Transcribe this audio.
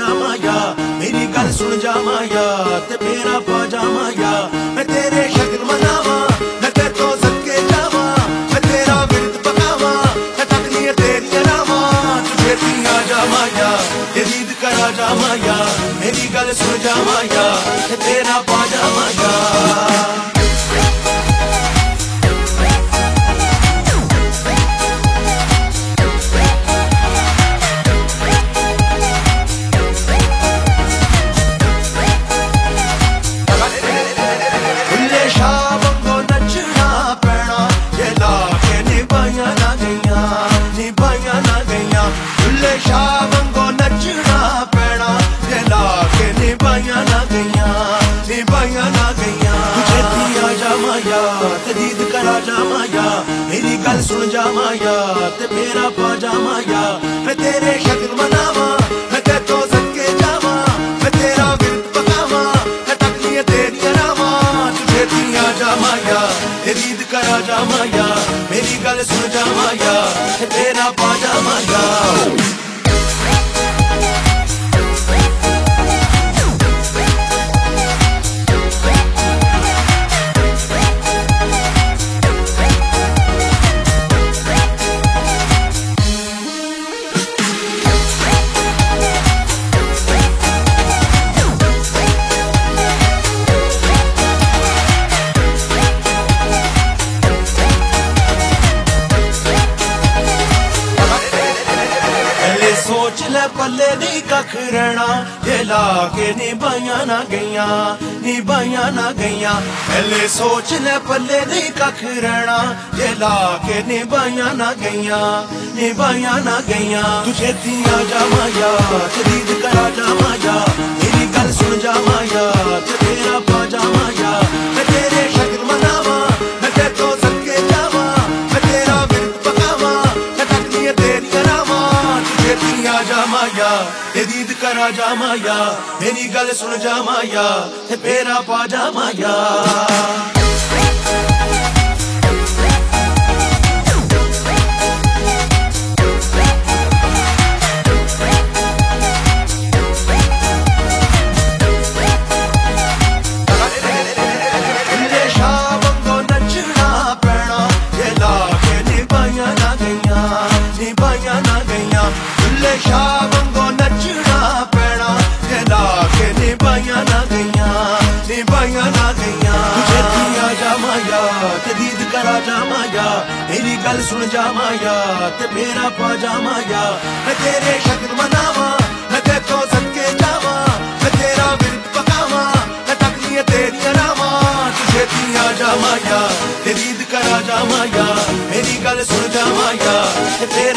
जावा या मेरी गल सुन जावा या ते मेरा पा जावा या मैं तेरे शक्ल मनावा मैं तेरे तो सदके जावा मैं तेरा विरद पकावा मैं तकनीर तेरी रावा तुझे पिया जावा या दीद करा जावा या मेरी गल सुन जावा या ते तेरा पा जावा या दीद करा जावा या मेरी गल सुन जावा या ते मेरा पा जावा या मैं तेरे शक्ल मनावा मैं तेरे तो सदके जावा मैं तेरा विरद पकावा मैं तकनीर तेरी रावा तुझे पिया जावा या दीद करा जावा या मेरी गल सुन जावा या ते मेरा पा जावा या सोच ले पल्ले नहीं कख रहना ये ला के निभाइया ना गईया पहले सोच ले पल्ले नहीं कख रहना ये ला के निभाइया ना गईया तुझे दिया जावा या दीद करा जावा या मेरी गल सुन जावा या तेरा पा जावा या मैं तेरे शक्ल मनावा मैं तेरे तो सदके जावा मैं तेरा विरद पकावा मैं तकनीर तेरी रावा तुझे पिया जावा या दीद करा जावा या मेरी गल सुन जावा या ते मेरा पा जावा या दीद करा जावा या मेरी गल सुन जावा या ते मेरा पा जावा या मैं तेरे शक्ल मनावा मैं तेरे तो सदके जावा मैं तेरा विरद पकावा मैं तकनीर तेरी रावा तुझे पिया जावा या दीद करा जावा या मेरी गल सुन जावा या ते